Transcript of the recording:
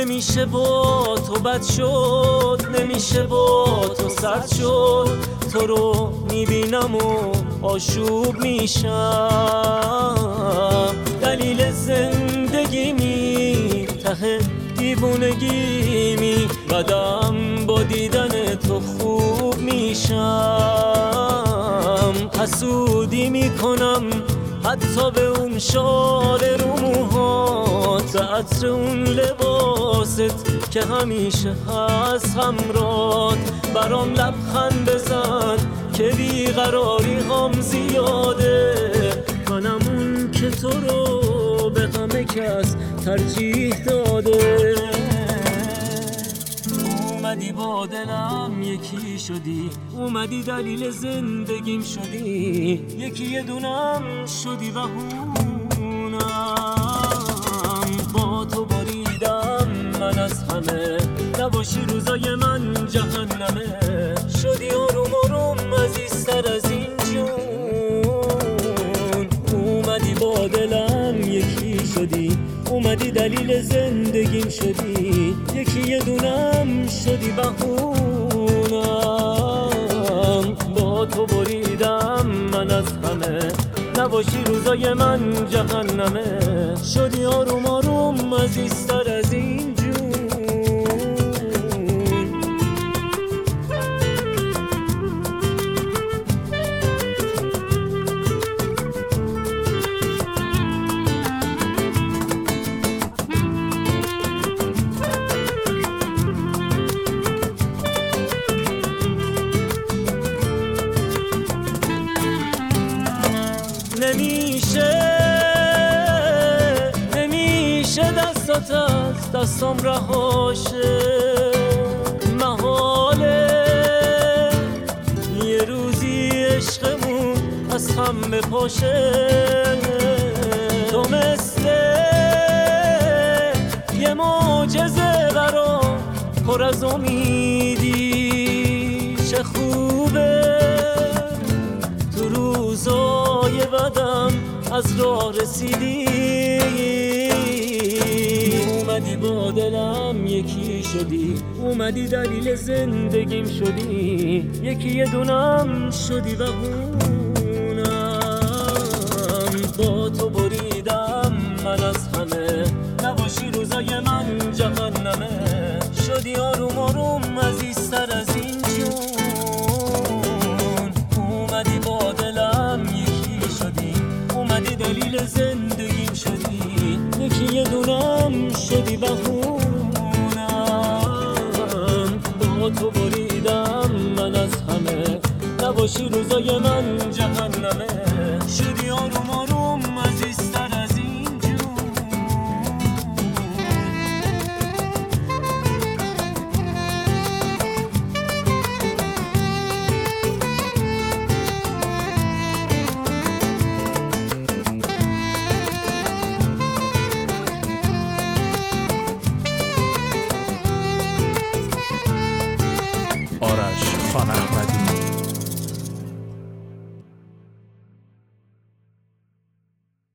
نمیشه با تو بد شد، نمیشه با تو سرد شد. تو رو میبینم و آشوب میشم. دلیل زندگیمی ته دیوونگیمی، بعدم با دیدن تو خوب میشم. حسودی میکنم حتی به اون شال رو موهات، به عطر اون لباست که همیشه هست همرات. برام لبخند بزن که بیقراری هم زیاده. منم اون که تو رو به همه کس ترجیح داده. اومدی با دلم یکی شدی، اومدی دلیل زندگیم شدی. یکی یه دونم شدی و هونم. با تو بریدم من از همه، نباشی روزای من جهنمه. شدی آروم آروم عزیزتر از این جون. اومدی با دلم یکی شدی، اومدی دلیل زندگیم شدی. یکی یه دونم شدی بهونم. با تو بریدم من از همه، نباشی روزای من جهنمه. شدی آروم آروم عزیزتر از این جون. نمیشه دستات از دستم رهاشه. محاله یه روزی عشقمون از هم بپاشه. تو مثل یه معجزه برام پر از امیدی. چه خوبه تو روزای بدم از راه رسیدی. اومدی با دلم یکی شدی، اومدی دلیل زندگیم شدی. یکی یه دونم شدی و هونم. با تو بریدم من از همه، نباشی روزای من جهنمه. شدی آروم آروم عزیزتر از این جون. اومدی با دلم یکی شدی، اومدی دلیل زندگیم شدی. یکی یه دونم شدی بهونم. با تو بریدم من از همه، نباشی روزای من جهنمه. شدی آروم آروم عزیزتر از این جون. آرش خان احمدی.